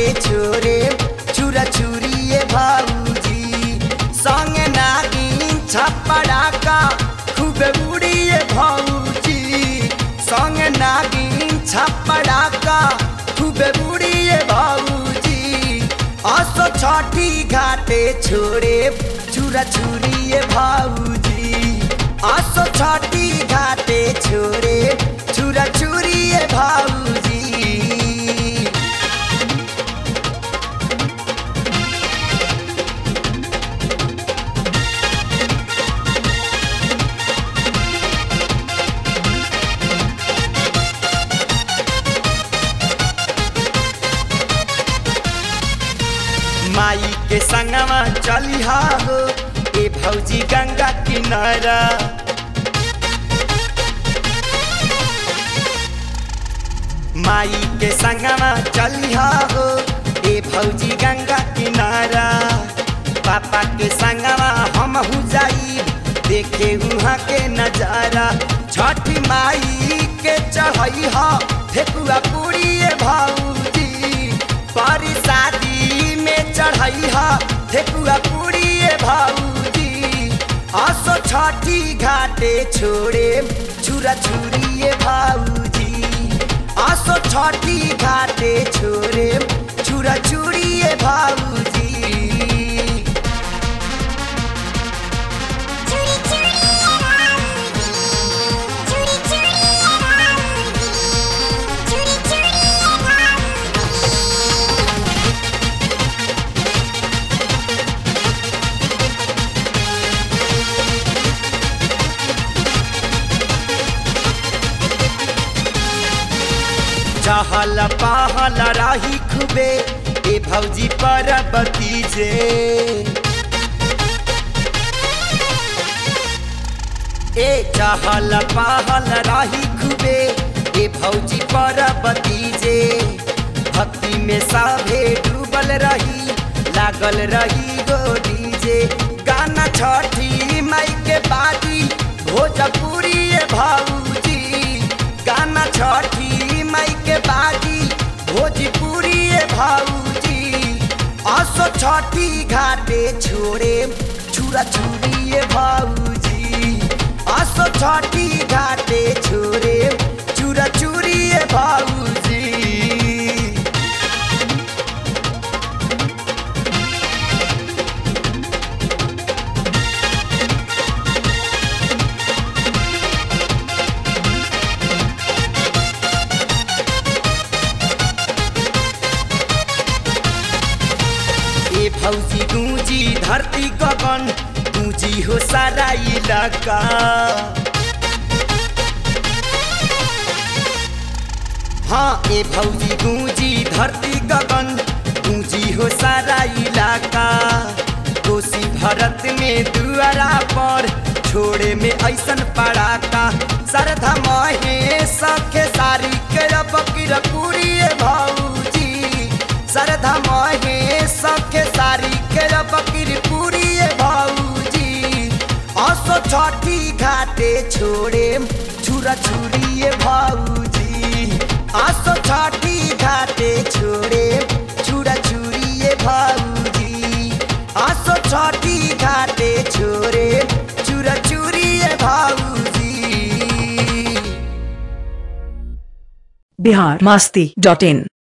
छोरे चूरा चूरिए भाऊजी संगे नागिन छपड़ाका खूब उड़िए भाऊजी संगे नागिन छपड़ाका खूब उड़िए भाऊजी असो छठी घाटे छोरे चूरा चूरिए भाऊजी असो छठी घाटे छोरे चूरा चूरिए भाऊजी। माई के संगमा चलिहा हो ए भौजी गंगा किनारा माई के संगमा चलिहा हो ए भौजी गंगा किनारा पापा के संगमा हम हूँ जाई देखे वहाँ के नजारा छठी माई के चढ़ई हा ठेकुआ पूरी भाऊजी पारी शादी में चढ़ई हा ठेकुआ पूरी भाऊजी असो छठी घाटे छोड़े चूरा चूरिए भाऊजी असो छठी घाटे छोड़े चूरा चूरिए भाऊजी। चहल पहल राही खूबे ए भौजी परबती जे ए चहल पहल राही खूबे ए भौजी परबती जे भक्ति में सभे डूबल रही लागल रही गोरी जे गाना छठी माई के बाजी भोजपुरी भाऊजी गाना छठी माई के बाजी भोजपुरी भाऊजी असो छठी घाटे छोड़े चूरा चूरिए भाऊजी असो छठी घाटे छोड़े चूरा चूरिए भाऊजी। भौजी गूंजी धरती गगन गूंजी हो सारा इलाका हाँ ए भौजी गूंजी धरती गगन गूंजी हो सारा इलाका कोसी भरत में दुआरा पर छोड़े में ऐसन पड़ाका श्रद्धा महे सखे सारी के बकीर पूरी भाऊजी श्रद्धा महे सखे सारी के बकीर पूरी भाऊजी असो छठी घाटे छोड़े चूरा चूरिए भाऊजी असो छठी घाटे छोड़े चूरा चूरिए भाऊजी असो छठी घाटे छोड़े चूरा चूरिए भाऊजी। बिहार मस्ती.in